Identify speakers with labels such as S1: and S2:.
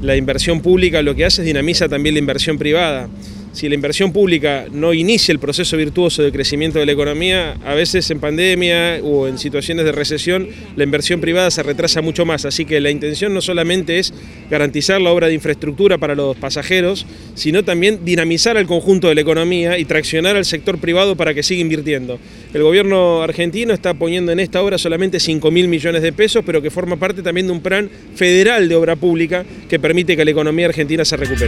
S1: la inversión pública lo que hace es dinamiza también la inversión privada. Si la inversión pública no inicia el proceso virtuoso de crecimiento de la economía, a veces en pandemia o en situaciones de recesión, la inversión privada se retrasa mucho más. Así que la intención no solamente es garantizar la obra de infraestructura para los pasajeros, sino también dinamizar al conjunto de la economía y traccionar al sector privado para que siga invirtiendo. El gobierno argentino está poniendo en esta obra solamente 5.000 millones de pesos, pero que forma parte también de un plan federal de obra pública que permite que la economía argentina se recupere.